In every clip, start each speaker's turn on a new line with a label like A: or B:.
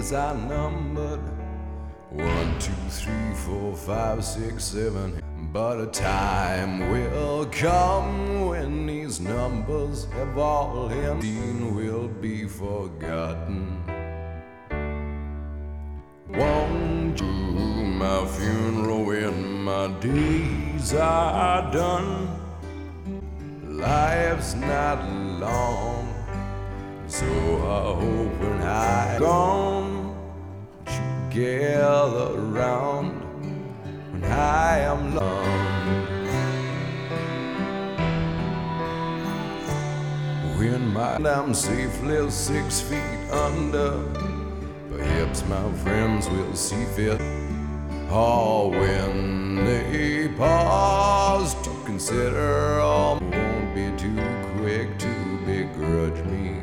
A: days are numbered. 1, 2, 3, 4, 5, 6, 7. But a time will come when these numbers have all ended, will be forgotten. Won't you my funeral when my days are done? Life's not long, so I hope when I'm gone, you gather around when I am alone. When I'm safely 6 feet under, perhaps my friends will see fit. Or when they pause to consider, all won't be too quick to begrudge me.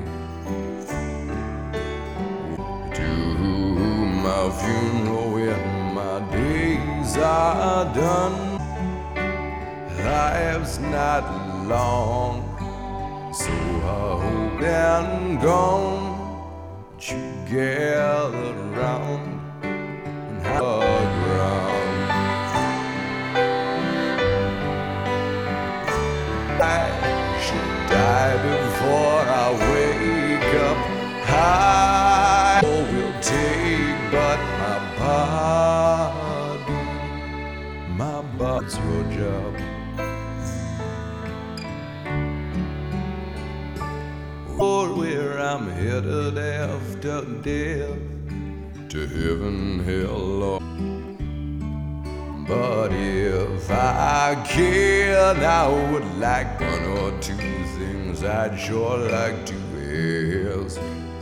A: To my funeral when my days are done. Life's not long, so I hope and gone you gather around and have a ground. I should die before I wake up. I will take but my body's your job. Or where I'm headed after death, to heaven, hell, or but if I can, I would like 1 or 2 things I'd sure like to ask.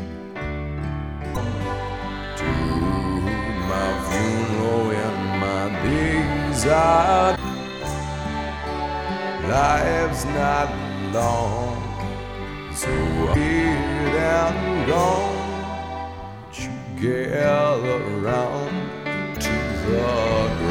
A: To my funeral and my days are, life's not long, so I'm here and gone, you gather around to the ground.